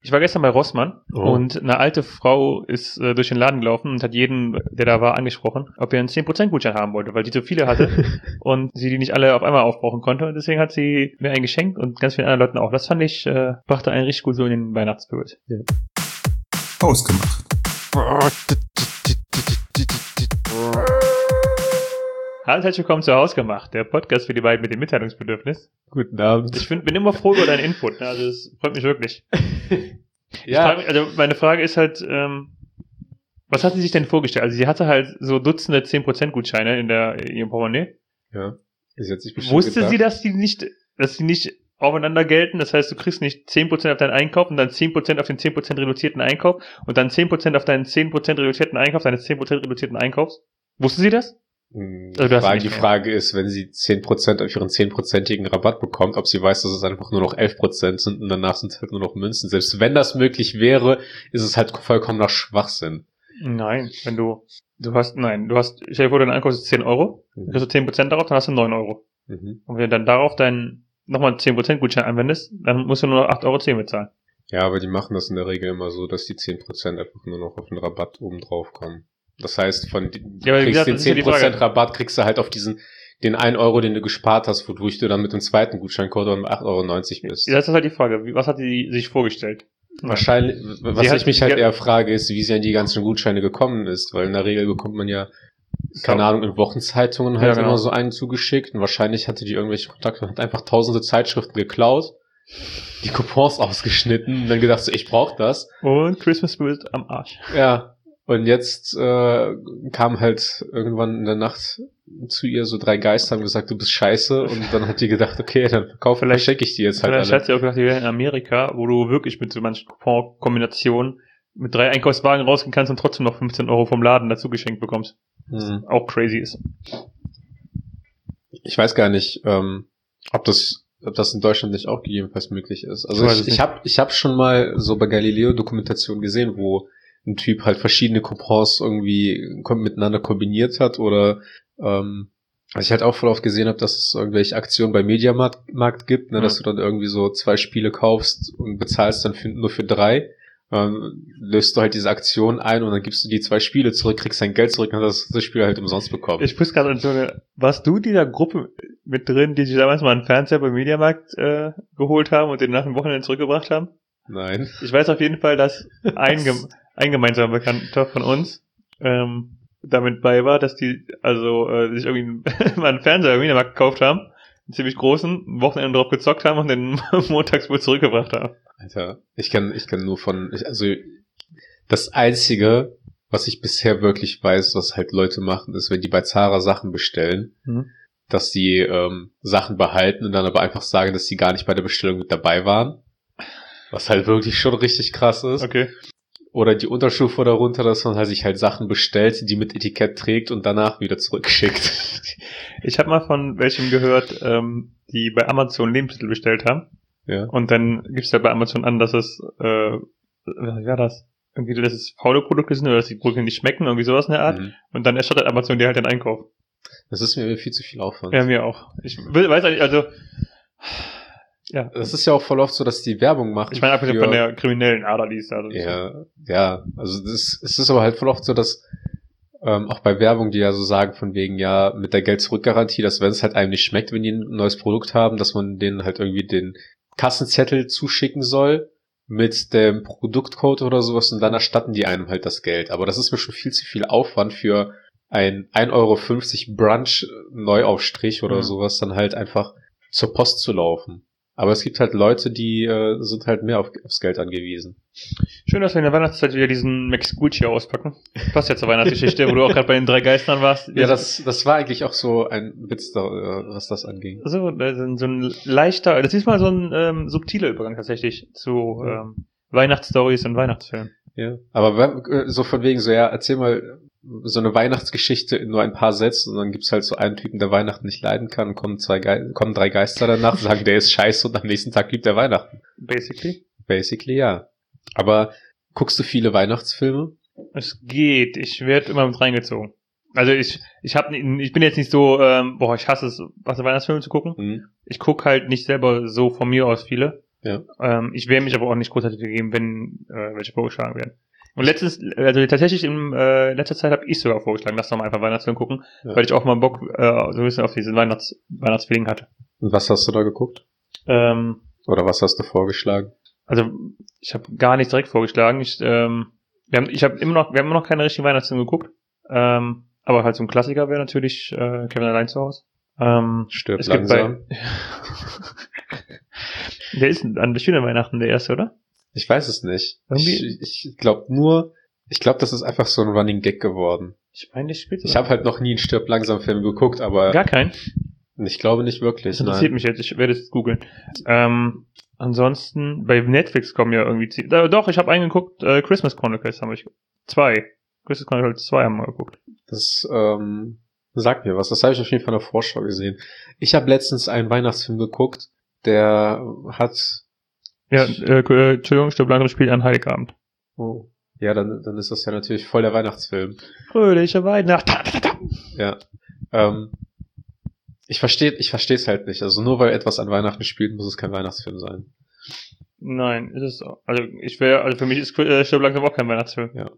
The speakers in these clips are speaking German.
Ich war gestern bei Rossmann Oh. und eine alte Frau ist durch den Laden gelaufen und hat jeden, der da war, angesprochen, ob er einen 10% Gutschein haben wollte, weil die so viele hatte und sie die nicht alle auf einmal aufbrauchen konnte. Und deswegen hat sie mir einen geschenkt und ganz vielen anderen Leuten auch. Das fand ich, brachte einen richtig gut so in den Weihnachtsspirit. Ja. Ausgemacht. Hallo, herzlich willkommen zu Hausgemacht, der Podcast für die beiden mit dem Mitteilungsbedürfnis. Guten Abend. Ich bin immer froh über deinen Input, ne? Also das freut mich wirklich. Ja. Also meine Frage ist halt, was hat sie sich denn vorgestellt? Also sie hatte halt so Dutzende 10% Gutscheine in ihrem Portemonnaie. Ja. Sie hat sich bestimmt Wusste gedacht, sie, dass die nicht aufeinander gelten? Das heißt, du kriegst nicht 10% auf deinen Einkauf und dann 10% auf den 10% reduzierten Einkauf und dann 10% auf deinen 10% reduzierten Einkauf, deines 10% reduzierten Einkaufs? Wusste sie das? Also du hast Die Frage ist, wenn sie 10% auf ihren 10%igen Rabatt bekommt, ob sie weiß, dass es einfach nur noch 11% sind und danach sind es halt nur noch Münzen. Selbst wenn das möglich wäre, ist es halt vollkommener Schwachsinn. Nein, stell dir vor, dein Einkauf ist 10 Euro, Mhm. kriegst du 10% darauf, dann hast du 9 Euro. Mhm. Und wenn du dann darauf deinen nochmal 10% Gutschein anwendest, dann musst du nur noch 8,10 Euro bezahlen. Ja, aber die machen das in der Regel immer so, dass die 10% einfach nur noch auf den Rabatt oben drauf kommen. Das heißt, du aber wie kriegst gesagt, den das ist ja die 10% Frage. Rabatt, kriegst du halt auf den 1 Euro, den du gespart hast, wodurch du dann mit dem zweiten Gutscheincode um 8,90 Euro bist. Ja, das ist halt die Frage. Was hat die sich vorgestellt? Wahrscheinlich, was ich mich halt sie hat- eher frage, ist, wie sie an die ganzen Gutscheine gekommen ist, weil in der Regel bekommt man ja, keine Ahnung, in Wochenzeitungen halt Ja, genau. immer so einen zugeschickt und wahrscheinlich hatte die irgendwelche Kontakte und hat einfach tausende Zeitschriften geklaut, die Coupons ausgeschnitten und dann gedacht so, ich brauch das. Und Christmas Spirit am Arsch. Ja, und jetzt kam halt irgendwann in der Nacht zu ihr so 3 Geister, haben gesagt, du bist scheiße und dann hat die gedacht, okay, dann schenke ich die jetzt halt Vielleicht alle. hat sie auch gedacht, die wären in Amerika, wo du wirklich mit so manchen Coupon-Kombinationen mit 3 Einkaufswagen rausgehen kannst und trotzdem noch 15 Euro vom Laden dazu geschenkt bekommst. Hm. Auch crazy ist. Ich weiß gar nicht, ob das in Deutschland nicht auch gegebenenfalls möglich ist. Also Ich weiß es ich hab schon mal so bei Galileo Dokumentationen gesehen, wo ein Typ halt verschiedene Coupons irgendwie miteinander kombiniert hat oder was ich halt auch voll oft gesehen habe, dass es irgendwelche Aktionen bei Mediamarkt gibt, ne, dass du dann irgendwie so 2 Spiele kaufst und bezahlst dann nur für 3. Löst du halt diese Aktion ein und dann gibst du die 2 Spiele zurück, kriegst dein Geld zurück und hast das Spiel halt umsonst bekommen. Ich muss gerade warst du dieser Gruppe mit drin, die sich damals mal einen Fernseher beim Mediamarkt geholt haben und den nach dem Wochenende zurückgebracht haben? Nein. Ich weiß auf jeden Fall, dass ein gemeinsamer Bekannter von uns damit bei war, dass die sich irgendwie mal einen Fernseher im Mediamarkt gekauft haben, einen ziemlich großen, ein Wochenende drauf gezockt haben und den montags wohl zurückgebracht haben. Alter, ich kann nur das Einzige, was ich bisher wirklich weiß, was halt Leute machen, ist, wenn die bei Zara Sachen bestellen, dass die Sachen behalten und dann aber einfach sagen, dass die gar nicht bei der Bestellung mit dabei waren. Was halt wirklich schon richtig krass ist. Okay. Oder die Unterstufe darunter, dass man halt sich halt Sachen bestellt, die mit Etikett trägt und danach wieder zurückschickt. Ich habe mal von welchen gehört, die bei Amazon Lebensmittel bestellt haben. Ja. Und dann gibt's ja bei Amazon an, dass es, wie war das? Irgendwie, dass es faule Produkte sind oder dass die Produkte nicht schmecken, irgendwie sowas in der Art. Mhm. Und dann erstattet Amazon dir halt den Einkauf. Das ist mir viel zu viel Aufwand. Ja, mir auch. Weiß eigentlich, also, ja. Das ist ja auch voll oft so, dass die Werbung machen. Ich meine, abgesehen von der kriminellen Ader, die ist da. Ja, also es ist aber halt voll oft so, dass auch bei Werbung, die ja so sagen von wegen, ja, mit der Geld-Zurück-Garantie, dass wenn es halt einem nicht schmeckt, wenn die ein neues Produkt haben, dass man denen halt irgendwie den Kassenzettel zuschicken soll mit dem Produktcode oder sowas und dann erstatten die einem halt das Geld. Aber das ist mir schon viel zu viel Aufwand für ein 1,50 Euro Brunch-Neuaufstrich oder sowas, dann halt einfach zur Post zu laufen. Aber es gibt halt Leute, die sind halt mehr aufs Geld angewiesen. Schön, dass wir in der Weihnachtszeit wieder diesen Max Gucci auspacken. Passt ja zur Weihnachtsgeschichte, wo du auch gerade bei den 3 Geistern warst. Ja, das war eigentlich auch so ein Witz, was das anging. So ein leichter, das ist mal so ein subtiler Übergang tatsächlich zu Weihnachtsstories und Weihnachtsfilmen. Ja, aber so von wegen so, ja, erzähl mal so eine Weihnachtsgeschichte in nur ein paar Sätzen und dann gibt's halt so einen Typen, der Weihnachten nicht leiden kann und kommen 3 Geister danach und sagen, der ist scheiße und am nächsten Tag liebt er Weihnachten. Basically, ja. Aber guckst du viele Weihnachtsfilme? Es geht. Ich werde immer mit reingezogen. Also ich bin jetzt nicht so, ich hasse es, Weihnachtsfilme zu gucken. Mhm. Ich gucke halt nicht selber so von mir aus viele. Ja. Ich werde mich aber auch nicht großartig geben, wenn welche vorgeschlagen werden. Und tatsächlich in letzter Zeit habe ich sogar vorgeschlagen, lass doch mal einfach Weihnachtsfilm gucken, weil ich auch mal Bock so ein bisschen auf diesen Weihnachtsfeeling hatte. Und was hast du da geguckt? Oder was hast du vorgeschlagen? Also ich habe gar nichts direkt vorgeschlagen. Wir haben immer noch keine richtigen Weihnachtsfilme geguckt. Aber halt so ein Klassiker wäre natürlich Kevin allein zu Hause. Stirb langsam. Der ist an schönen Weihnachten der erste, oder? Ich weiß es nicht. Irgendwie? Ich glaube das ist einfach so ein Running Gag geworden. Ich meine, das spielt. Ich habe halt noch nie einen Stirb langsam Film geguckt, aber gar keinen. Ich glaube nicht wirklich. Das interessiert mich jetzt. Ich werde es googeln. Ansonsten bei Netflix kommen ja irgendwie doch, ich habe einen geguckt. Christmas Chronicles haben wir 2. Christmas Chronicles 2 haben wir geguckt. Das sagt mir was. Das habe ich auf jeden Fall in der Vorschau gesehen. Ich habe letztens einen Weihnachtsfilm geguckt, der hat... Ja, Entschuldigung, Stirb langsam spielt an Heiligabend. Oh. Ja, dann ist das ja natürlich voll der Weihnachtsfilm. Fröhliche Weihnacht. Ja. Ich verstehe es halt nicht. Also nur weil etwas an Weihnachten spielt, muss es kein Weihnachtsfilm sein. Nein, ist es auch. Also für mich ist Stirb langsam auch kein Weihnachtsfilm. Ja.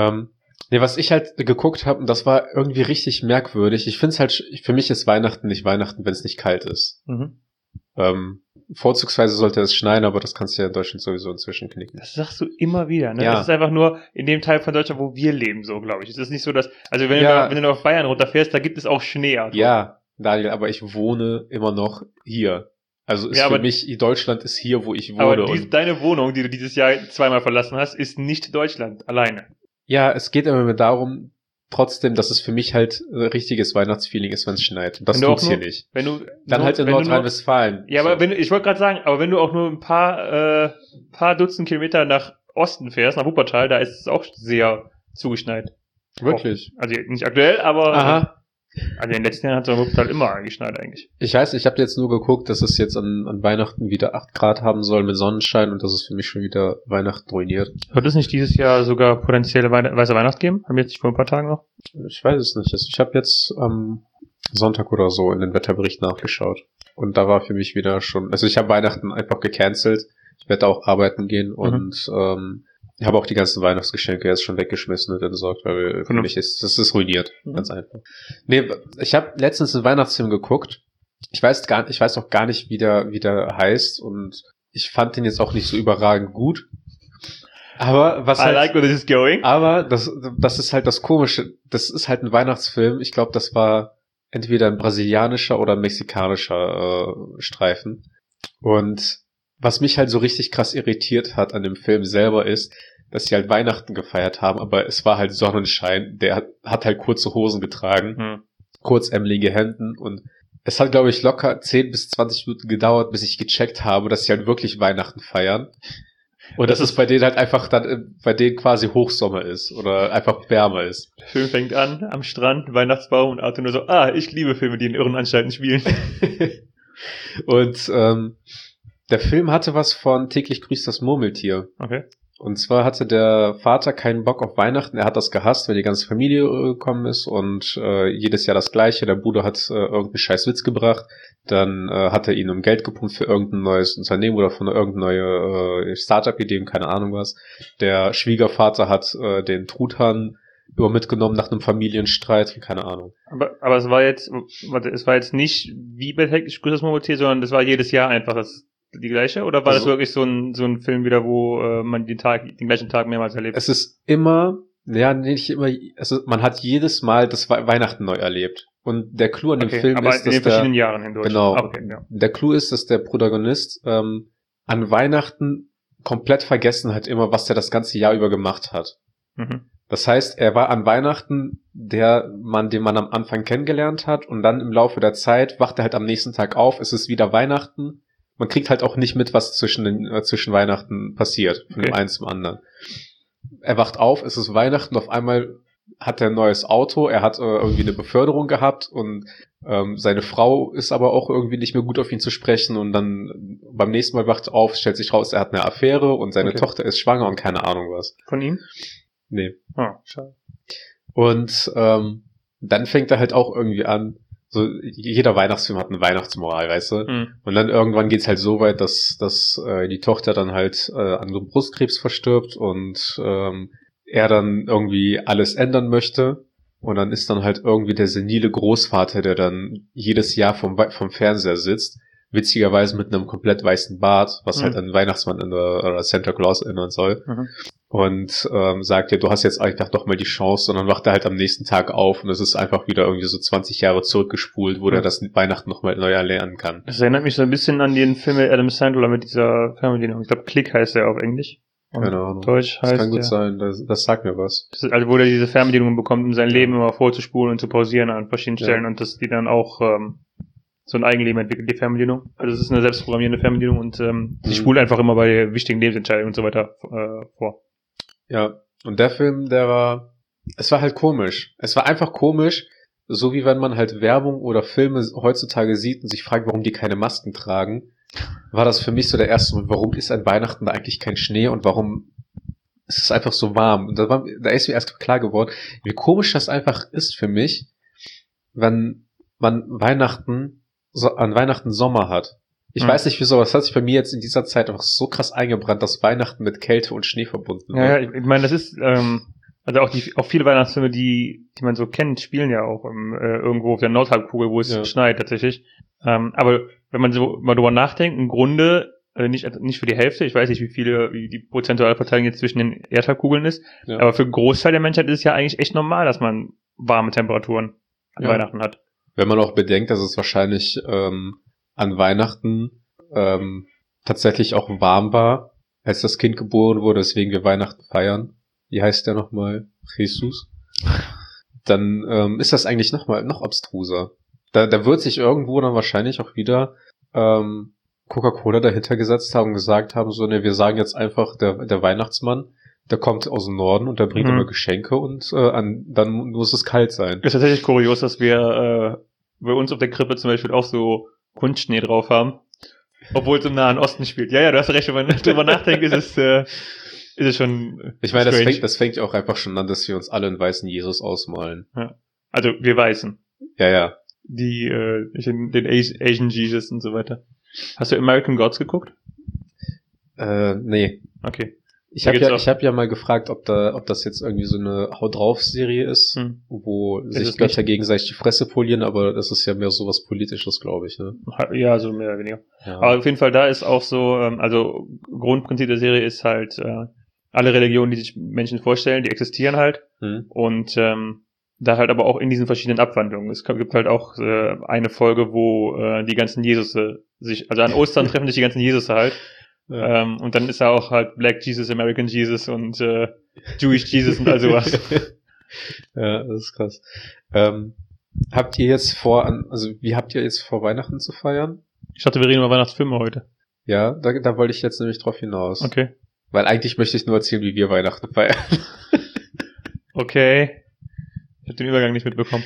Was ich halt geguckt habe, und das war irgendwie richtig merkwürdig. Ich finde es halt, für mich ist Weihnachten nicht Weihnachten, wenn es nicht kalt ist. Mhm. Vorzugsweise sollte es schneien, aber das kannst du ja in Deutschland sowieso inzwischen knicken. Das sagst du immer wieder, ne? Ja. Das ist einfach nur in dem Teil von Deutschland, wo wir leben, so, glaube ich. Es ist nicht so, dass, also wenn du auf Bayern runterfährst, da gibt es auch Schnee. Also. Ja, Daniel, aber ich wohne immer noch hier. Also für mich, Deutschland ist hier, wo ich wohne. Aber deine Wohnung, die du dieses Jahr zweimal verlassen hast, ist nicht Deutschland alleine. Ja, es geht immer mehr darum, trotzdem, dass es für mich halt ein richtiges Weihnachtsfeeling ist, wenn es schneit. Und das tut's hier nicht. Dann halt in Nordrhein-Westfalen. Ja, aber ich wollte gerade sagen, aber wenn du auch nur ein paar Dutzend Kilometer nach Osten fährst, nach Wuppertal, da ist es auch sehr zugeschneit. Wirklich? Also nicht aktuell, aber aha. Also in den letzten Jahren hat es in Wuppertal immer geschneit eigentlich. Ich weiß, ich habe jetzt nur geguckt, dass es jetzt an Weihnachten wieder 8 Grad haben soll mit Sonnenschein und das ist für mich schon wieder Weihnachten ruiniert. Wird es nicht dieses Jahr sogar potenzielle weiße Weihnacht geben? Haben wir jetzt vor ein paar Tagen noch? Ich weiß es nicht. Ich habe jetzt am Sonntag oder so in den Wetterbericht nachgeschaut und da war für mich wieder schon, also ich habe Weihnachten einfach gecancelt. Ich werde auch arbeiten gehen und ich habe auch die ganzen Weihnachtsgeschenke jetzt schon weggeschmissen und entsorgt, weil für mich das ist ruiniert. Ganz einfach. Nee, ich habe letztens einen Weihnachtsfilm geguckt. Ich weiß auch gar nicht, wie der heißt und ich fand den jetzt auch nicht so überragend gut. Aber was I like where this is going. Aber das ist halt das Komische. Das ist halt ein Weihnachtsfilm. Ich glaube, das war entweder ein brasilianischer oder ein mexikanischer Streifen. Und was mich halt so richtig krass irritiert hat an dem Film selber ist, dass sie halt Weihnachten gefeiert haben, aber es war halt Sonnenschein. Der hat halt kurze Hosen getragen, kurzärmelige Hemden und es hat, glaube ich, locker 10 bis 20 Minuten gedauert, bis ich gecheckt habe, dass sie halt wirklich Weihnachten feiern. Und dass es bei denen halt einfach dann, bei denen quasi Hochsommer ist oder einfach wärmer ist. Der Film fängt an, am Strand, Weihnachtsbaum und Arthur nur so, ich liebe Filme, die in Irrenanstalten spielen. Und der Film hatte was von Täglich grüßt das Murmeltier. Okay. Und zwar hatte der Vater keinen Bock auf Weihnachten. Er hat das gehasst, wenn die ganze Familie gekommen ist und jedes Jahr das Gleiche. Der Bruder hat irgendeinen scheiß Witz gebracht. Dann hat er ihn um Geld gepumpt für irgendein neues Unternehmen oder für irgendeine neue Startup-Idee, keine Ahnung was. Der Schwiegervater hat den Truthahn mitgenommen nach einem Familienstreit, keine Ahnung. Aber es war jetzt nicht wie bei Täglich grüßt das Murmeltier, sondern das war jedes Jahr einfach die gleiche? Oder war das wirklich so ein Film wieder, wo man den gleichen Tag mehrmals erlebt? Es ist immer, nicht immer, also man hat jedes Mal das Weihnachten neu erlebt. Und der Clou an dem Film ist, dass in den verschiedenen Jahren hindurch. Genau. Okay, ja. Der Clou ist, dass der Protagonist an Weihnachten komplett vergessen hat immer, was er das ganze Jahr über gemacht hat. Mhm. Das heißt, er war an Weihnachten den man am Anfang kennengelernt hat und dann im Laufe der Zeit wacht er halt am nächsten Tag auf, es ist wieder Weihnachten. Man kriegt halt auch nicht mit, was zwischen Weihnachten passiert, von dem einen zum anderen. Er wacht auf, es ist Weihnachten, auf einmal hat er ein neues Auto, er hat irgendwie eine Beförderung gehabt und seine Frau ist aber auch irgendwie nicht mehr gut auf ihn zu sprechen und dann beim nächsten Mal wacht er auf, stellt sich raus, er hat eine Affäre und seine Tochter ist schwanger und keine Ahnung was. Von ihm? Nee. Schade. Und dann fängt er halt auch irgendwie an, so jeder Weihnachtsfilm hat eine Weihnachtsmoral, weißt du? Und dann irgendwann geht's halt so weit, dass die Tochter dann halt an so einem Brustkrebs verstirbt und er dann irgendwie alles ändern möchte. Und dann ist dann halt irgendwie der senile Großvater, der dann jedes Jahr vom Fernseher sitzt, witzigerweise mit einem komplett weißen Bart, was halt an Weihnachtsmann oder Santa Claus erinnern soll. Und sagt ja, du hast jetzt einfach doch mal die Chance, und dann wacht er halt am nächsten Tag auf und es ist einfach wieder irgendwie so 20 Jahre zurückgespult, wo der das Weihnachten nochmal neu erlernen kann. Das erinnert mich so ein bisschen an den Film mit Adam Sandler mit dieser Fernbedienung. Ich glaube, Click heißt der auf Englisch. Keine Ahnung. Deutsch heißt das kann gut sein, das sagt mir was. Das ist also, wo der diese Fernbedienung bekommt, um sein Leben immer vorzuspulen und zu pausieren an verschiedenen Stellen und dass die dann auch so ein Eigenleben entwickelt, die Fernbedienung. Also es ist eine selbstprogrammierende Fernbedienung und die spult einfach immer bei wichtigen Lebensentscheidungen und so weiter vor. Ja, und der Film, es war halt komisch. Es war einfach komisch, so wie wenn man halt Werbung oder Filme heutzutage sieht und sich fragt, warum die keine Masken tragen, war das für mich so der erste Moment, warum ist an Weihnachten da eigentlich kein Schnee und warum ist es einfach so warm? Und da ist mir erst klar geworden, wie komisch das einfach ist für mich, wenn man an Weihnachten Sommer hat. Ich weiß nicht wieso, aber es hat sich bei mir jetzt in dieser Zeit einfach so krass eingebrannt, dass Weihnachten mit Kälte und Schnee verbunden wird. Ja, ich meine, das ist, also auch viele Weihnachtsfilme, die man so kennt, spielen ja auch irgendwo auf der Nordhalbkugel, wo es schneit tatsächlich. Aber wenn man so mal drüber nachdenkt, im Grunde, nicht für die Hälfte, ich weiß nicht, wie die prozentuale Verteilung jetzt zwischen den Erdhalbkugeln ist, aber für einen Großteil der Menschheit ist es ja eigentlich echt normal, dass man warme Temperaturen an Weihnachten hat. Wenn man auch bedenkt, dass es wahrscheinlich an Weihnachten tatsächlich auch warm war, als das Kind geboren wurde, weswegen wir Weihnachten feiern. Wie heißt der nochmal? Jesus. Dann ist das eigentlich noch abstruser. Da wird sich irgendwo dann wahrscheinlich auch wieder Coca-Cola dahinter gesetzt haben und gesagt haben, so, ne, wir sagen jetzt einfach, der Weihnachtsmann, der kommt aus dem Norden und der bringt immer Geschenke und dann muss es kalt sein. Ist tatsächlich kurios, dass wir bei uns auf der Krippe zum Beispiel auch so Kunstschnee drauf haben, obwohl es im Nahen Osten spielt. Ja, du hast recht, wenn man drüber nachdenkt, ist es schon. Ich meine, das fängt auch einfach schon an, dass wir uns alle einen weißen Jesus ausmalen. Ja. Also wir Weißen. Ja. Den Asian Jesus und so weiter. Hast du American Gods geguckt? Nee. Okay. Ich hab ja mal gefragt, ob das jetzt irgendwie so eine Haut drauf Serie ist, wo sich Götter gegenseitig die Fresse polieren, aber das ist ja mehr sowas Politisches, glaube ich, ne? Ja, so mehr oder weniger. Ja. Aber auf jeden Fall, da ist auch so, also Grundprinzip der Serie ist halt, alle Religionen, die sich Menschen vorstellen, die existieren halt. Und da halt aber auch in diesen verschiedenen Abwandlungen. Es gibt halt auch eine Folge, wo die ganzen Jesusse also an Ostern treffen sich die ganzen Jesusse halt. Ja. Und dann ist da auch halt Black Jesus, American Jesus und Jewish Jesus und all sowas. Ja, das ist krass. Habt ihr jetzt wie habt ihr jetzt vor, Weihnachten zu feiern? Ich dachte, wir reden über Weihnachtsfilme heute. Ja, da wollte ich jetzt nämlich drauf hinaus. Okay. Weil eigentlich möchte ich nur erzählen, wie wir Weihnachten feiern. Okay. Ich habe den Übergang nicht mitbekommen.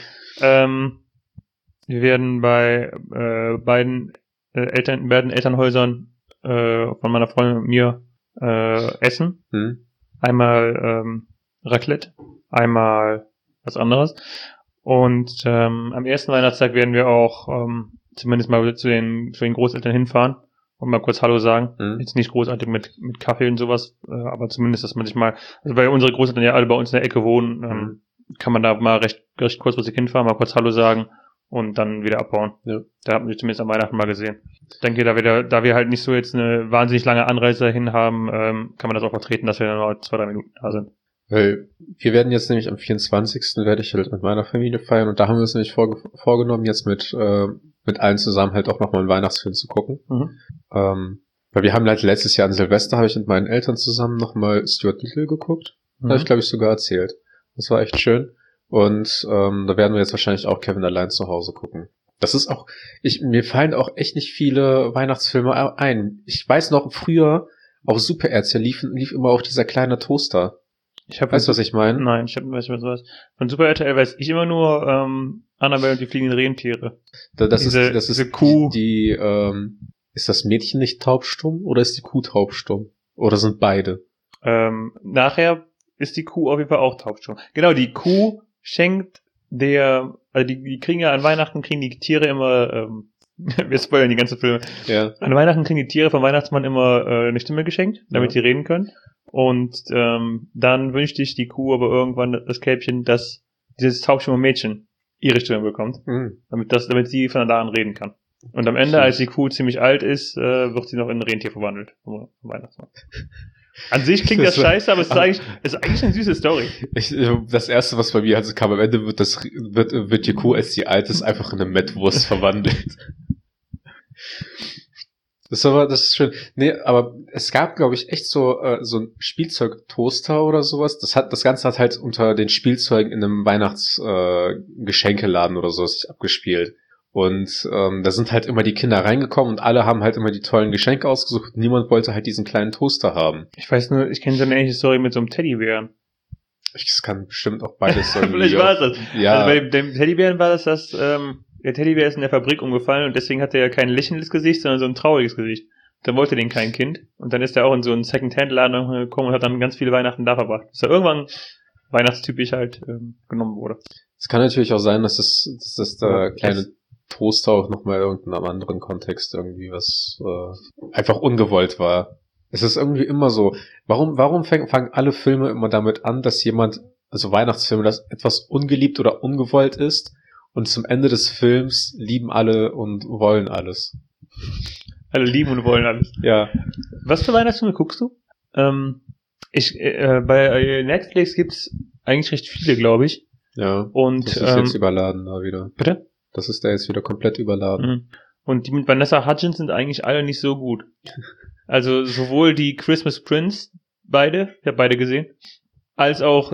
Wir werden bei beiden Elternhäusern von meiner Freundin und mir essen. Einmal Raclette, einmal was anderes. Und am ersten Weihnachtstag werden wir auch zumindest mal zu den Großeltern hinfahren und mal kurz Hallo sagen. Jetzt nicht großartig mit Kaffee und sowas, aber zumindest, dass man sich mal, also weil unsere Großeltern ja alle bei uns in der Ecke wohnen, kann man da mal recht kurzfristig hinfahren, mal kurz Hallo sagen und dann wieder abhauen. Ja. Da haben wir zumindest am Weihnachten mal gesehen. Ich denke, da wir halt nicht so jetzt eine wahnsinnig lange Anreise dahin haben, kann man das auch vertreten, dass wir dann nur 2-3 Minuten da sind. Weil wir werden jetzt nämlich am 24. werde ich halt mit meiner Familie feiern und da haben wir uns nämlich vorgenommen, jetzt mit allen zusammen halt auch nochmal einen Weihnachtsfilm zu gucken. Weil wir haben halt letztes Jahr an Silvester, habe ich mit meinen Eltern zusammen nochmal Stuart Little geguckt. Habe ich, glaube ich, sogar erzählt. Das war echt schön. Und da werden wir jetzt wahrscheinlich auch Kevin allein zu Hause gucken. Das ist auch, mir fallen auch echt nicht viele Weihnachtsfilme ein. Ich weiß noch, früher auf Super RTL lief immer auch dieser kleine Toaster. Weißt du, was ich meine? Nein, weiß nicht, was du weißt. Von Super RTL weiß ich immer nur Annabelle und die fliegenden Rentiere. Das ist die Kuh. Ist das Mädchen nicht taubstumm oder ist die Kuh taubstumm? Oder sind beide? Nachher ist die Kuh auf jeden Fall auch taubstumm. Genau, die Kuh schenkt der also die kriegen ja an Weihnachten, kriegen die Tiere immer, wir spoilern die ganze Filme. Ja. An Weihnachten kriegen die Tiere vom Weihnachtsmann immer eine Stimme geschenkt, damit die reden können. Und dann wünscht sich die Kuh aber irgendwann das Kälbchen, dass dieses taubstumme Mädchen ihre Stimme bekommt, damit sie von da an reden kann. Und am Ende, als die Kuh ziemlich alt ist, wird sie noch in ein Rentier verwandelt vom Weihnachtsmann. An sich klingt das scheiße, aber es ist eigentlich eine süße Story. Das erste, was bei mir also kam, am Ende wird die Kuh, als die alt ist, einfach in eine Mettwurst verwandelt. Das ist schön. Nee, aber es gab, glaube ich, echt so ein Spielzeugtoaster oder sowas. Das Ganze hat halt unter den Spielzeugen in einem Weihnachtsgeschenkeladen oder sowas sich abgespielt. Und da sind halt immer die Kinder reingekommen und alle haben halt immer die tollen Geschenke ausgesucht. Niemand wollte halt diesen kleinen Toaster haben. Ich weiß nur, ich kenne so eine ähnliche Story mit so einem Teddybären. Es kann bestimmt auch beides irgendwie. Vielleicht war es das. Ja. Also bei dem Teddybären war das, der Teddybär ist in der Fabrik umgefallen und deswegen hatte er kein lächelndes Gesicht, sondern so ein trauriges Gesicht. Dann wollte den kein Kind. Und dann ist er auch in so einen Second-Hand-Laden gekommen und hat dann ganz viele Weihnachten da verbracht. Dass er irgendwann weihnachtstypisch halt genommen wurde. Es kann natürlich auch sein, dass der kleine Toaster auch nochmal in irgendeinem anderen Kontext irgendwie was einfach ungewollt war. Es ist irgendwie immer so. Warum fangen alle Filme immer damit an, dass jemand, also Weihnachtsfilme, dass etwas ungeliebt oder ungewollt ist und zum Ende des Films lieben alle und wollen alles. Alle lieben und wollen alles. Ja. Was für Weihnachtsfilme guckst du? Bei Netflix gibt's eigentlich recht viele, glaube ich. Ja. Und das ist jetzt überladen da wieder. Bitte? Das ist da jetzt wieder komplett überladen. Mhm. Und die mit Vanessa Hudgens sind eigentlich alle nicht so gut. Also sowohl die Christmas Prince, ich habe beide gesehen, als auch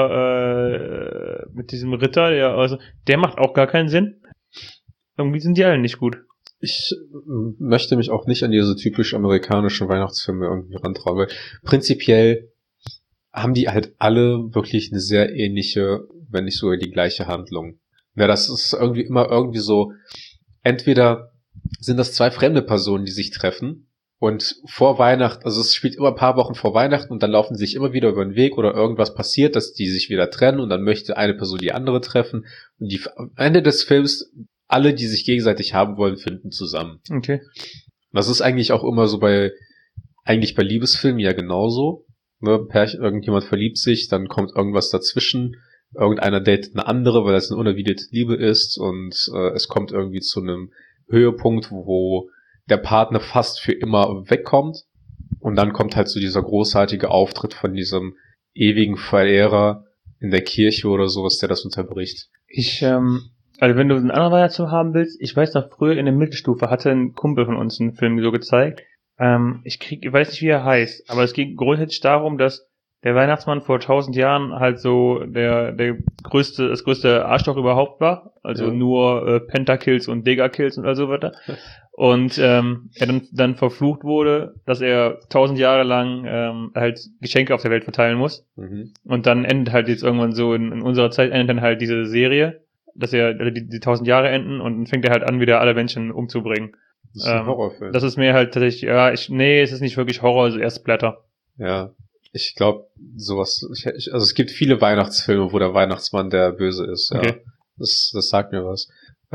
der mit diesem Ritter, der macht auch gar keinen Sinn. Irgendwie sind die alle nicht gut. Ich möchte mich auch nicht an diese typisch amerikanischen Weihnachtsfilme irgendwie rantrauen, weil prinzipiell haben die halt alle wirklich eine sehr ähnliche, wenn nicht sogar die gleiche Handlung. Ja, das ist irgendwie immer irgendwie so, entweder sind das zwei fremde Personen, die sich treffen und vor Weihnachten, also es spielt immer ein paar Wochen vor Weihnachten und dann laufen sie sich immer wieder über den Weg oder irgendwas passiert, dass die sich wieder trennen und dann möchte eine Person die andere treffen und am Ende des Films alle, die sich gegenseitig haben wollen, finden zusammen. Okay. Das ist eigentlich auch immer so bei Liebesfilmen ja genauso. Ne? Irgendjemand verliebt sich, dann kommt irgendwas dazwischen. Irgendeiner datet eine andere, weil das eine unerwiderte Liebe ist und es kommt irgendwie zu einem Höhepunkt, wo der Partner fast für immer wegkommt und dann kommt halt so dieser großartige Auftritt von diesem ewigen Verehrer in der Kirche oder sowas, der das unterbricht. Also wenn du einen anderen Weihnachtsfilm haben willst, ich weiß noch, früher in der Mittelstufe hatte ein Kumpel von uns einen Film so gezeigt. Ich weiß nicht, wie er heißt, aber es ging grundsätzlich darum, dass der Weihnachtsmann vor 1000 Jahren halt so das größte Arschloch überhaupt war. Also nur Pentakills und Degakills und all so weiter. Und er dann verflucht wurde, dass er 1000 Jahre lang halt Geschenke auf der Welt verteilen muss. Mhm. Und dann endet halt jetzt irgendwann so, in unserer Zeit endet dann halt diese Serie, dass die 1000 Jahre enden und dann fängt er halt an, wieder alle Menschen umzubringen. Das ist ein Horrorfilm. Das ist mir halt tatsächlich, es ist nicht wirklich Horror, also erst Splatter. Ja. Ich glaube, sowas, also es gibt viele Weihnachtsfilme, wo der Weihnachtsmann der Böse ist, ja. Okay. Das sagt mir was.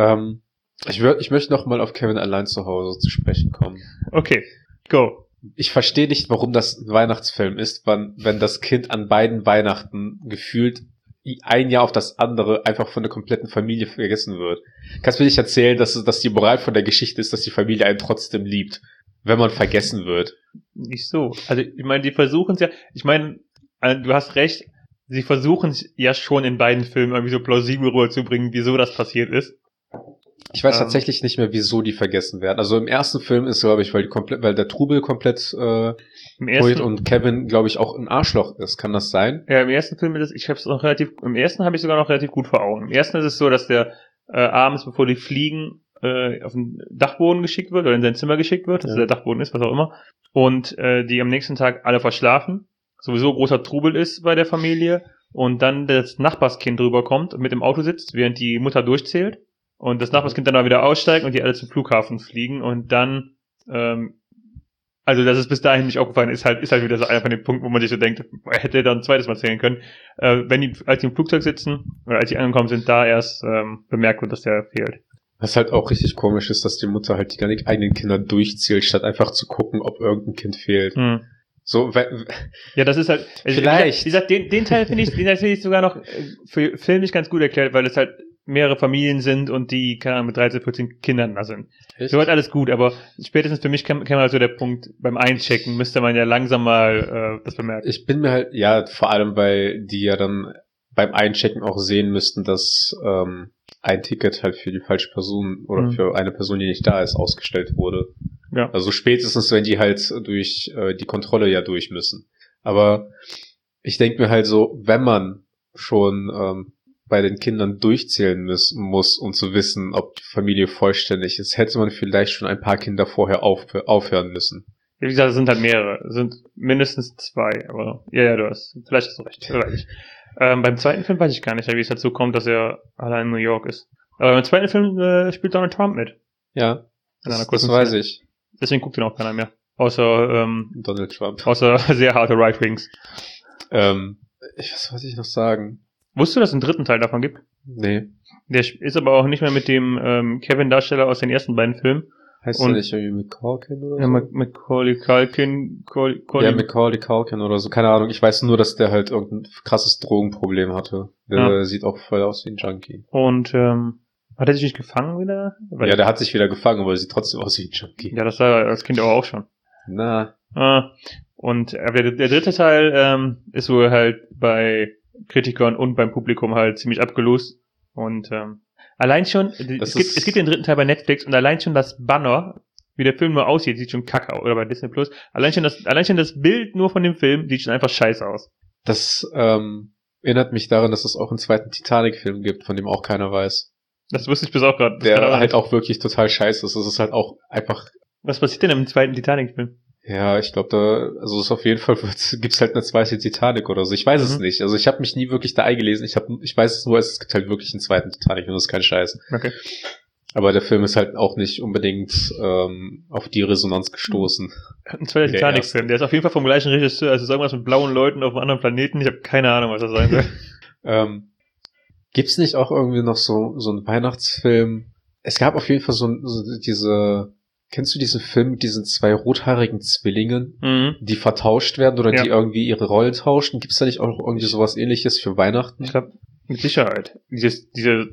Ich möchte noch mal auf Kevin allein zu Hause zu sprechen kommen. Okay, go. Ich verstehe nicht, warum das ein Weihnachtsfilm ist, wenn das Kind an beiden Weihnachten gefühlt ein Jahr auf das andere einfach von der kompletten Familie vergessen wird. Kannst du mir nicht erzählen, dass die Moral von der Geschichte ist, dass die Familie einen trotzdem liebt, wenn man vergessen wird? Nicht so. Also, ich meine, die versuchen es ja, du hast recht, sie versuchen es ja schon in beiden Filmen irgendwie so plausibel rüberzubringen, wieso das passiert ist. Ich weiß tatsächlich nicht mehr, wieso die vergessen werden. Also im ersten Film ist, glaube ich, weil der Trubel komplett und Kevin, glaube ich, auch ein Arschloch ist. Kann das sein? Ja, im ersten Film ist es, im ersten habe ich sogar noch relativ gut vor Augen. Im ersten ist es so, dass der abends, bevor die fliegen, auf den Dachboden geschickt wird oder in sein Zimmer geschickt wird, dass der Dachboden ist, was auch immer. Und die am nächsten Tag alle verschlafen. Sowieso großer Trubel ist bei der Familie. Und dann das Nachbarskind rüberkommt und mit im Auto sitzt, während die Mutter durchzählt. Und das Nachbarskind dann wieder aussteigt und die alle zum Flughafen fliegen. Und dann Also, dass es bis dahin nicht aufgefallen ist halt wieder so einer von den Punkten, wo man sich so denkt, hätte er dann ein zweites Mal zählen können. Als die im Flugzeug sitzen, oder als die angekommen sind, da erst bemerkt wird, dass der fehlt. Was halt auch richtig komisch ist, dass die Mutter halt die eigenen Kinder durchzählt, statt einfach zu gucken, ob irgendein Kind fehlt. So, ja, das ist halt, also vielleicht. Wie gesagt, den Teil finde ich sogar noch für Film nicht ganz gut erklärt, weil es halt mehrere Familien sind und die, keine Ahnung, mit 13, 14 Kindern da sind. Echt? Soweit alles gut, aber spätestens für mich käme also der Punkt, beim Einchecken müsste man ja langsam mal das bemerken. Ich bin mir halt, ja, vor allem, weil die ja dann beim Einchecken auch sehen müssten, dass ein Ticket halt für die falsche Person oder für eine Person, die nicht da ist, ausgestellt wurde. Ja. Also spätestens, wenn die halt durch die Kontrolle ja durch müssen. Aber ich denke mir halt so, wenn man schon bei den Kindern durchzählen muss, um zu wissen, ob die Familie vollständig ist, hätte man vielleicht schon ein paar Kinder vorher aufhören müssen. Wie gesagt, es sind halt mehrere. Es sind mindestens 2, aber ja, vielleicht hast du recht. Beim zweiten Film weiß ich gar nicht, wie es dazu kommt, dass er allein in New York ist. Aber beim zweiten Film spielt Donald Trump mit. Ja, das weiß ich. Deswegen guckt ihn auch keiner mehr. Außer Donald Trump. Außer sehr harte Right-Wings. Was wollte ich noch sagen? Wusstest du, dass es einen dritten Teil davon gibt? Nee. Der ist aber auch nicht mehr mit dem Kevin-Darsteller aus den ersten beiden Filmen. Heißt der nicht irgendwie McCulkin oder so? Ja, Macaulay Culkin. Ja, Macaulay Culkin oder so. Keine Ahnung. Ich weiß nur, dass der halt irgendein krasses Drogenproblem hatte. Der sieht auch voll aus wie ein Junkie. Und hat er sich nicht gefangen wieder? Ja, der hat sich wieder gefangen, aber er sieht trotzdem aus wie ein Junkie. Ja, das war als Kind aber auch schon. Na. Und der dritte Teil ist wohl halt bei Kritikern und beim Publikum halt ziemlich abgelost. Und allein schon, es gibt den dritten Teil bei Netflix und allein schon das Banner, wie der Film nur aussieht, sieht schon kacke aus. Oder bei Disney Plus. Allein schon das Bild nur von dem Film sieht schon einfach scheiße aus. Das erinnert mich daran, dass es auch einen zweiten Titanic-Film gibt, von dem auch keiner weiß. Das wusste ich bis auch gerade. Der halt auch wirklich total scheiße ist. Das ist halt auch einfach... Was passiert denn im zweiten Titanic-Film? Ja, ich glaube, also es auf jeden Fall gibt's halt eine zweite Titanic oder so. Ich weiß es nicht. Also ich habe mich nie wirklich da eingelesen. Ich weiß es nur, es gibt halt wirklich einen zweiten Titanic und das ist kein Scheiß. Okay. Aber der Film ist halt auch nicht unbedingt auf die Resonanz gestoßen. Ein zweiter Titanic-Film. Der ist auf jeden Fall vom gleichen Regisseur. Also irgendwas mit blauen Leuten auf einem anderen Planeten. Ich habe keine Ahnung, was das sein soll. Gibt's nicht auch irgendwie noch so einen Weihnachtsfilm? Es gab auf jeden Fall so diese... Kennst du diesen Film mit diesen 2 rothaarigen Zwillingen, die vertauscht werden oder die irgendwie ihre Rollen tauschen? Gibt's da nicht auch irgendwie sowas Ähnliches für Weihnachten? Ich glaube, mit Sicherheit. Diese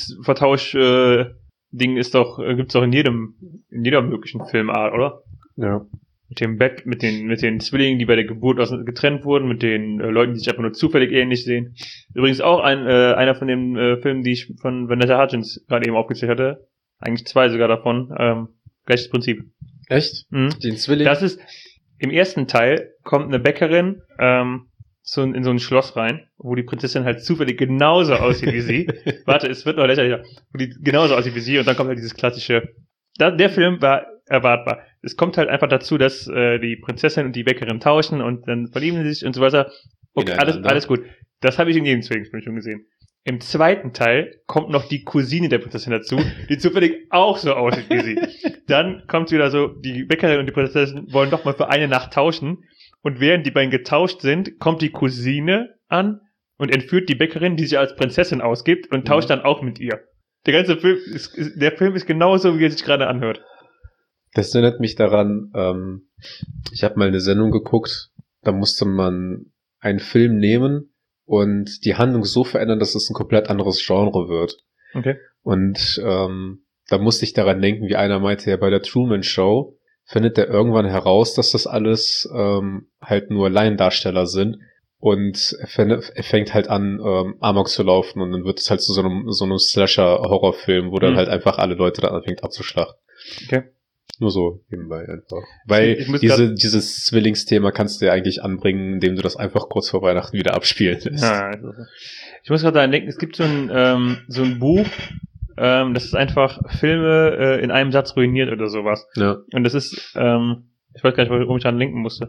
Zwillings-Vertausch-Ding gibt's doch in jeder möglichen Filmart, oder? Ja. Mit den Zwillingen, die bei der Geburt getrennt wurden, mit den Leuten, die sich einfach nur zufällig ähnlich sehen. Übrigens auch einer von den Filmen, die ich von Vanessa Hudgens gerade eben aufgezählt hatte. Eigentlich 2 sogar davon. Gleiches Prinzip. Echt? Den Zwilling? Das ist, im ersten Teil kommt eine Bäckerin in so ein Schloss rein, wo die Prinzessin halt zufällig genauso aussieht wie sie. Warte, es wird noch lächerlicher. Wo die genauso aussieht wie sie und dann kommt halt dieses klassische... Der Film war erwartbar. Es kommt halt einfach dazu, dass die Prinzessin und die Bäckerin tauschen und dann verlieben sie sich und so weiter. Okay, alles gut. Das habe ich in jedem Zwillingsfilm schon gesehen. Im zweiten Teil kommt noch die Cousine der Prinzessin dazu, die zufällig auch so aussieht wie sie. Dann kommt wieder so, die Bäckerin und die Prinzessin wollen doch mal für eine Nacht tauschen. Und während die beiden getauscht sind, kommt die Cousine an und entführt die Bäckerin, die sich als Prinzessin ausgibt und tauscht dann auch mit ihr. Der ganze Film ist genauso, wie er sich gerade anhört. Das erinnert mich daran, ich habe mal eine Sendung geguckt, da musste man einen Film nehmen und die Handlung so verändern, dass es ein komplett anderes Genre wird. Okay. Und da musste ich daran denken, wie einer meinte, ja, bei der Truman Show findet er irgendwann heraus, dass das alles halt nur Laiendarsteller sind. Und er fängt halt an, Amok zu laufen und dann wird es halt zu so einem Slasher-Horrorfilm, wo dann halt einfach alle Leute dann anfängt abzuschlachten. Okay. Nur so nebenbei einfach. Weil dieses Zwillingsthema kannst du ja eigentlich anbringen, indem du das einfach kurz vor Weihnachten wieder abspielen lässt. Ja, also, ich muss gerade daran denken, es gibt so ein Buch, das ist einfach Filme in einem Satz ruiniert oder sowas. Ja. Und das ist, ich weiß gar nicht, warum ich daran denken musste.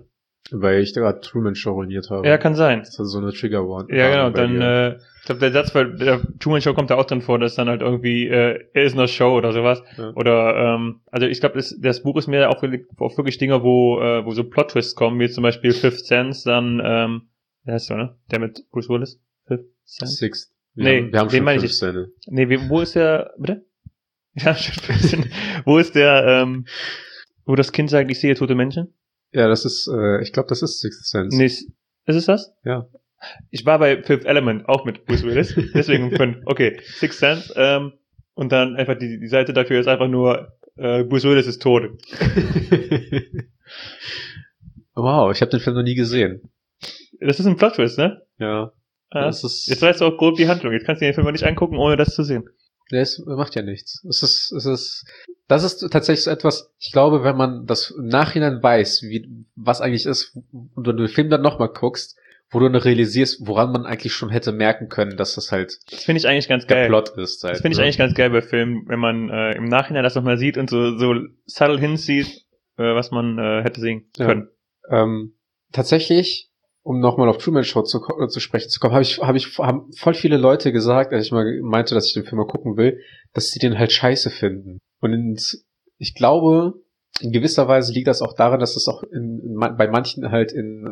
Weil ich gerade Truman Show ruiniert habe. Ja, kann sein. Das ist so eine Trigger-Warnung. Ja, genau. Dann, ich glaube, der Satz bei der Truman Show kommt da auch drin vor, dass dann halt irgendwie, er ist eine Show oder sowas. Ja. Oder, also ich glaube, das Buch ist mehr aufgelegt auf wirklich Dinge, wo so Plot-Twists kommen, wie zum Beispiel Fifth Sense, dann, wer heißt der, ne? Der mit Bruce Willis? Fifth Sense? Sixth. Wir haben schon 5 Szene. Nee, wo ist der, bitte? Ja, schon. Wo ist der, wo das Kind sagt, ich sehe tote Menschen? Ja, das ist, ich glaube, das ist Sixth Sense. Nee, ist es das? Ja. Ich war bei Fifth Element, auch mit Bruce Willis, deswegen 5. Okay, Sixth Sense, und dann einfach die Seite dafür ist einfach nur, Bruce Willis ist tot. Wow, ich habe den Film noch nie gesehen. Das ist ein Plot-Twist, ne? Ja. Das ist, jetzt weißt du auch grob die Handlung. Jetzt kannst du den Film mal nicht angucken, ohne das zu sehen. Das macht ja nichts. Das ist tatsächlich so etwas, ich glaube, wenn man das im Nachhinein weiß, was eigentlich ist, und du den Film dann nochmal guckst, wo du dann realisierst, woran man eigentlich schon hätte merken können, dass das halt das finde ich eigentlich ganz geil. Der Plot ist halt. Das finde ich eigentlich ganz geil bei Filmen, wenn man im Nachhinein das nochmal sieht und so subtle hinsieht, was man hätte sehen können. Tatsächlich, um nochmal auf Truman Show zu sprechen zu kommen, haben voll viele Leute gesagt, als ich mal meinte, dass ich den Film mal gucken will, dass sie den halt scheiße finden. Und ich glaube, in gewisser Weise liegt das auch daran, dass das auch bei manchen halt in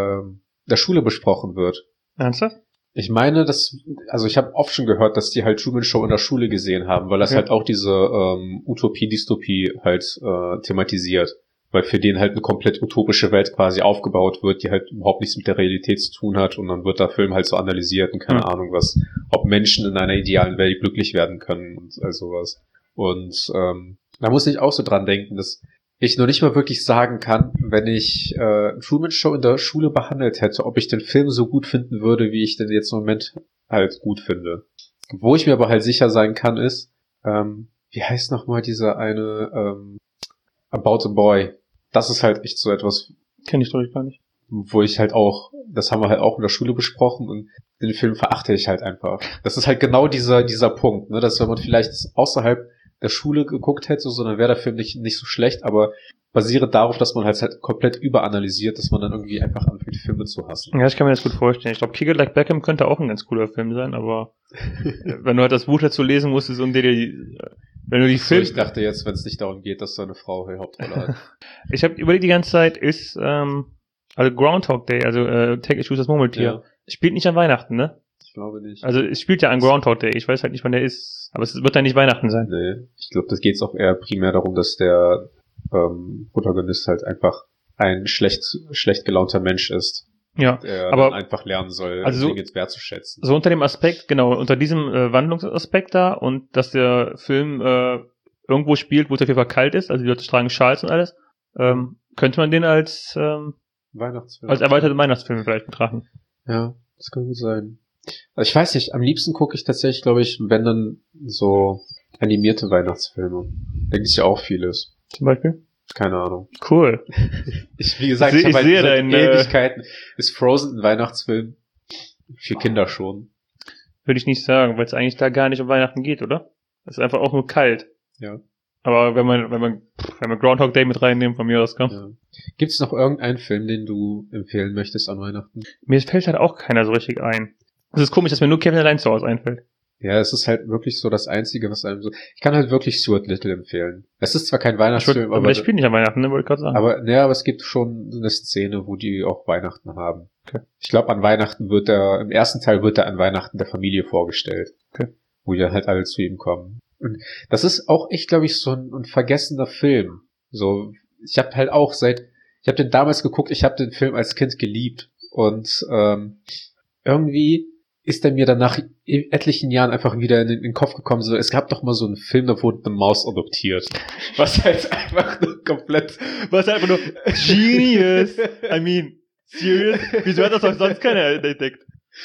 der Schule besprochen wird. Ernsthaft? Ich meine, ich habe oft schon gehört, dass die halt Truman Show in der Schule gesehen haben, weil das halt auch diese Utopie-Dystopie halt thematisiert. Weil für den halt eine komplett utopische Welt quasi aufgebaut wird, die halt überhaupt nichts mit der Realität zu tun hat, und dann wird der Film halt so analysiert und keine Ahnung was, ob Menschen in einer idealen Welt glücklich werden können und all sowas. Und da muss ich auch so dran denken, dass ich noch nicht mal wirklich sagen kann, wenn ich Truman Show in der Schule behandelt hätte, ob ich den Film so gut finden würde, wie ich den jetzt im Moment halt gut finde. Wo ich mir aber halt sicher sein kann, ist, wie heißt nochmal dieser eine About a Boy? Das ist halt echt so etwas. Kenn ich doch gar nicht. Wo ich halt auch, das haben wir halt auch in der Schule besprochen, und den Film verachte ich halt einfach. Das ist halt genau dieser Punkt, ne, dass wenn man vielleicht außerhalb der Schule geguckt hätte, so, dann wäre der Film nicht so schlecht, aber basierend darauf, dass man halt komplett überanalysiert, dass man dann irgendwie einfach anfängt, Filme zu hassen. Ja, ich kann mir das gut vorstellen. Ich glaube, Kick It Like Beckham könnte auch ein ganz cooler Film sein, aber wenn du halt das Buch dazu lesen musstest und wenn du die Filme... Ich dachte jetzt, wenn es nicht darum geht, dass so eine Frau die Hauptrolle hat. Ich habe überlegt die ganze Zeit, ist also Groundhog Day, also Take a Choose das Murmeltier, spielt nicht an Weihnachten, ne? Ich glaube nicht. Also es spielt ja an Groundhog Day, ich weiß halt nicht, wann der ist, aber es wird ja nicht Weihnachten sein. Nee, ich glaube, das geht's auch eher primär darum, dass der Protagonist halt einfach ein schlecht gelaunter Mensch ist. Ja, der aber dann einfach lernen soll, also Dinge wertzuschätzen. So unter dem Aspekt, genau, unter diesem Wandlungsaspekt da, und dass der Film irgendwo spielt, wo es auf jeden Fall kalt ist, also die Leute tragen Schals und alles, könnte man den als Weihnachtsfilm, als erweiterten Weihnachtsfilm vielleicht betrachten. Ja, das kann gut sein. Also ich weiß nicht, am liebsten gucke ich tatsächlich, glaube ich, wenn dann so animierte Weihnachtsfilme. Da gibt's ja auch vieles. Zum Beispiel? Keine Ahnung. Cool. Wie gesagt, ich habe halt seit Ewigkeiten. Ist Frozen ein Weihnachtsfilm? Für Kinder schon. Würde ich nicht sagen, weil es eigentlich da gar nicht um Weihnachten geht, oder? Es ist einfach auch nur kalt. Ja. Aber wenn man Groundhog Day mit reinnehmen, von mir aus kommt. Ja. Gibt's noch irgendeinen Film, den du empfehlen möchtest an Weihnachten? Mir fällt halt auch keiner so richtig ein. Es ist komisch, dass mir nur Kevin allein zu Hause einfällt. Ja, es ist halt wirklich so das Einzige, was einem so... Ich kann halt wirklich Stuart Little empfehlen. Es ist zwar kein Weihnachtsfilm, aber der spielt nicht an Weihnachten, ne, wollte ich gerade sagen. Aber es gibt schon eine Szene, wo die auch Weihnachten haben. Okay. Ich glaube, im ersten Teil wird er an Weihnachten der Familie vorgestellt. Okay. Wo die dann halt alle zu ihm kommen. Und das ist auch echt, glaube ich, so ein vergessener Film. So, ich habe den damals geguckt, ich habe den Film als Kind geliebt. Und irgendwie ist er mir dann nach etlichen Jahren einfach wieder in den Kopf gekommen, so, es gab doch mal so einen Film, da wurde eine Maus adoptiert. Was halt einfach nur komplett... Was halt einfach nur genius. I mean, serious? Wieso hat das doch sonst keiner entdeckt?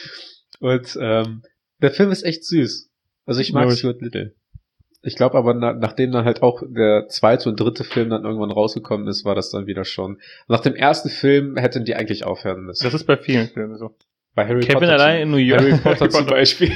Und der Film ist echt süß. Also ich mag Stuart Little. Ich glaube aber, nachdem dann halt auch der zweite und dritte Film dann irgendwann rausgekommen ist, war das dann wieder schon... Nach dem ersten Film hätten die eigentlich aufhören müssen. Das ist bei vielen Filmen so. Bei Kevin allein in New York. Harry Potter zum Beispiel.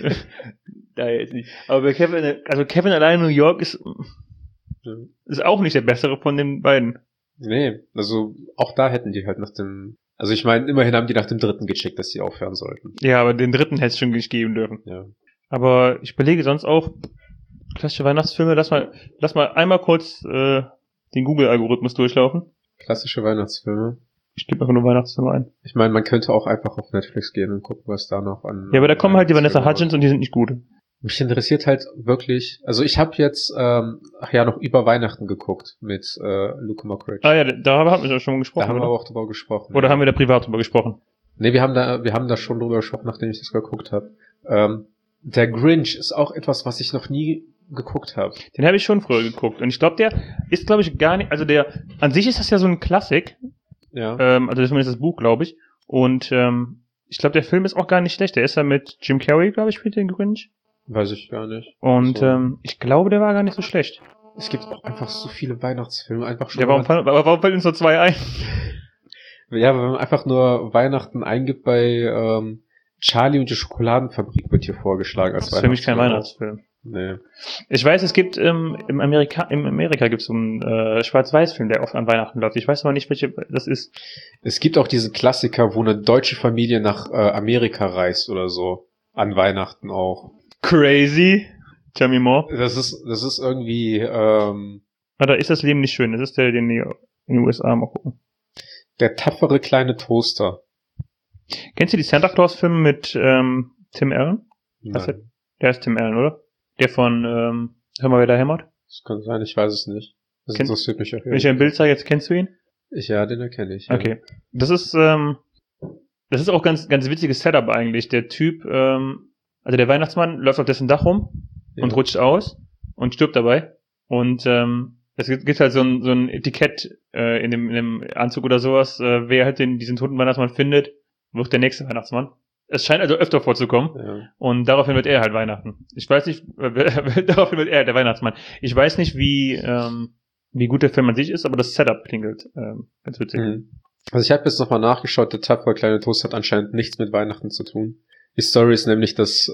Da jetzt nicht. Aber bei Kevin allein in New York ist auch nicht der bessere von den beiden. Nee, also auch da hätten die halt also ich meine, immerhin haben die nach dem 3. gecheckt, dass sie aufhören sollten. Ja, aber den 3. hätte es schon nicht geben dürfen. Ja. Aber ich überlege sonst auch, klassische Weihnachtsfilme, lass mal einmal kurz den Google-Algorithmus durchlaufen. Klassische Weihnachtsfilme. Ich gebe einfach nur Weihnachtsfilme ein. Ich meine, man könnte auch einfach auf Netflix gehen und gucken, was da noch an... Ja, aber da kommen halt die Vanessa Hudgens und die sind nicht gut. Mich interessiert halt wirklich, also ich habe jetzt noch über Weihnachten geguckt mit Luke Mockridge. Ah ja, da haben wir schon gesprochen. Da haben wir auch drüber gesprochen. Oder haben wir da privat drüber gesprochen? Nee, wir haben da schon drüber gesprochen, nachdem ich das geguckt habe. Der Grinch ist auch etwas, was ich noch nie geguckt habe. Den habe ich schon früher geguckt. Und ich glaube, der ist, glaube ich, gar nicht, also an sich ist das ja so ein Klassik. Ja. Also zumindest das Buch, glaube ich. Und ich glaube, der Film ist auch gar nicht schlecht. Der ist ja mit Jim Carrey, glaube ich, spielt den Grinch. Weiß ich gar nicht. Und ich glaube, der war gar nicht so schlecht. Es gibt auch einfach so viele Weihnachtsfilme, einfach schon. Ja, warum fällt uns nur 2 ein? Ja, wenn man einfach nur Weihnachten eingibt bei Charlie und die Schokoladenfabrik wird hier vorgeschlagen als Das ist für mich kein Weihnachtsfilm. Nee. Ich weiß, es gibt im Amerika gibt es so einen Schwarz-Weiß-Film, der oft an Weihnachten läuft. Ich weiß aber nicht, welche das ist. Es gibt auch diesen Klassiker, wo eine deutsche Familie nach Amerika reist oder so. An Weihnachten auch. Crazy. Tell me more. Das ist irgendwie Da ist das Leben nicht schön. Das ist der, den die in den USA mal gucken. Der tapfere kleine Toaster. Kennst du die Santa Claus-Filme mit Tim Allen? Nein. Der ist Tim Allen, oder? Der von Hör mal, wer da hämmert? Das kann sein, ich weiß es nicht. Das interessiert mich auch. Wenn ich ein Bild zeige, jetzt kennst du ihn? Ja, den erkenne ich. Ja. Okay. Das ist auch ganz witziges Setup eigentlich. Der Typ, also der Weihnachtsmann läuft auf dessen Dach rum und rutscht aus und stirbt dabei. Und es gibt halt so ein Etikett in dem Anzug oder sowas. Wer halt diesen toten Weihnachtsmann findet, wird der nächste Weihnachtsmann. Es scheint also öfter vorzukommen. Ja. Und daraufhin wird er halt Weihnachten. Ich weiß nicht, daraufhin wird er halt der Weihnachtsmann. Ich weiß nicht, wie gut der Film an sich ist, aber das Setup klingelt ganz witzig. Mhm. Also ich habe jetzt nochmal nachgeschaut, der tapfere kleine Toast hat anscheinend nichts mit Weihnachten zu tun. Die Story ist nämlich, dass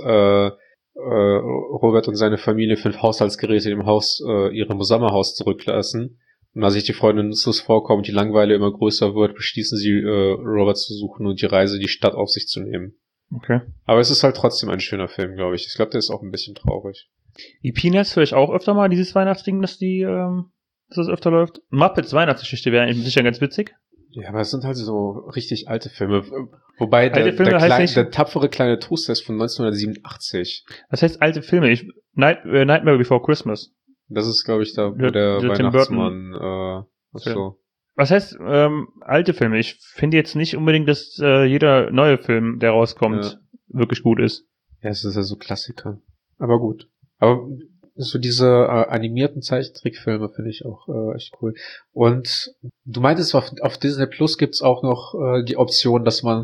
Robert und seine Familie 5 Haushaltsgeräte im Haus ihrem Sommerhaus zurücklassen. Und als sich die Freunde nutzlos vorkommen und die Langeweile immer größer wird, beschließen sie, Robert zu suchen und die Reise, die Stadt auf sich zu nehmen. Okay. Aber es ist halt trotzdem ein schöner Film, glaube ich. Ich glaube, der ist auch ein bisschen traurig. Die Peanuts höre ich auch öfter mal, dieses Weihnachtsding, dass das öfter läuft. Muppets Weihnachtsgeschichte wäre sicher ganz witzig. Ja, aber es sind halt so richtig alte Filme. Wobei der tapfere kleine Toaster ist von 1987. Was heißt alte Filme? Nightmare Before Christmas. Das ist, glaube ich, da, wo der Weihnachtsmann so. Was heißt alte Filme? Ich finde jetzt nicht unbedingt, dass jeder neue Film, der rauskommt, wirklich gut ist. Ja, es ist ja so Klassiker. Aber gut. Aber so diese animierten Zeichentrickfilme finde ich auch echt cool. Und du meintest, auf Disney Plus gibt's auch noch die Option, dass man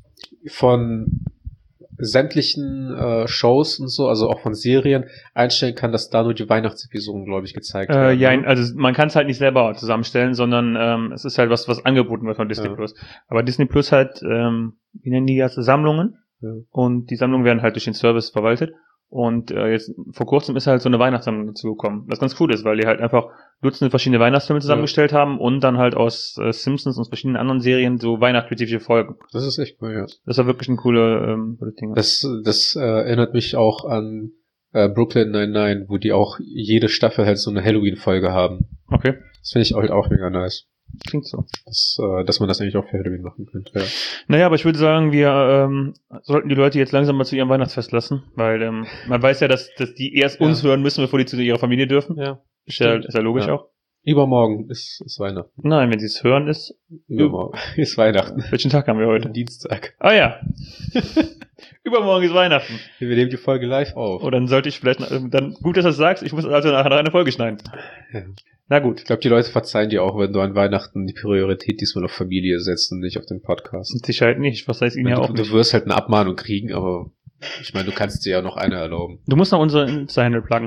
von sämtlichen Shows und so, also auch von Serien, einstellen kann, dass da nur die Weihnachtsepisoden, glaube ich, gezeigt werden. Ja, also man kann es halt nicht selber zusammenstellen, sondern es ist halt was angeboten wird von Disney Plus. Aber Disney Plus hat, wie nennen die das, Sammlungen. Ja. Und die Sammlungen werden halt durch den Service verwaltet. Und jetzt vor kurzem ist halt so eine Weihnachtssammlung dazu gekommen, was ganz cool ist, weil die halt einfach Dutzende verschiedene Weihnachtsfilme zusammengestellt haben und dann halt aus Simpsons und verschiedenen anderen Serien so weihnachtsspezifische Folgen. Das ist echt cool, ja. Das war wirklich ein cooles Ding. Das erinnert mich auch an Brooklyn Nine-Nine, wo die auch jede Staffel halt so eine Halloween-Folge haben. Okay. Das finde ich halt auch mega nice. Klingt so. Dass man das eigentlich auch für Halloween machen könnte, ja. Naja, aber ich würde sagen, wir sollten die Leute jetzt langsam mal zu ihrem Weihnachtsfest lassen, weil man weiß ja, dass die erst uns hören müssen, bevor die zu ihrer Familie dürfen. Ja. Ist ja logisch auch. Übermorgen ist Weihnachten. Nein, wenn sie es hören, ist übermorgen ist Weihnachten. Welchen Tag haben wir heute? Dienstag. Ah ja. Übermorgen ist Weihnachten. Wir nehmen die Folge live auf. Oh, dann sollte ich vielleicht, dann gut, dass du das sagst, ich muss also nachher eine Folge schneiden. Ja. Na gut. Ich glaube, die Leute verzeihen dir auch, wenn du an Weihnachten die Priorität diesmal auf Familie setzt und nicht auf den Podcast. Mit Sicherheit nicht. Was heißt ihnen ja auch nicht. Du wirst halt eine Abmahnung kriegen, aber ich meine, du kannst dir ja noch eine erlauben. Du musst noch unsere Insta-Handle pluggen.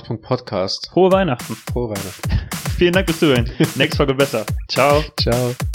Hausgemacht.podcast. Frohe Weihnachten. Frohe Weihnachten. Vielen Dank fürs Zuhören. Nächste Folge besser. Ciao. Ciao.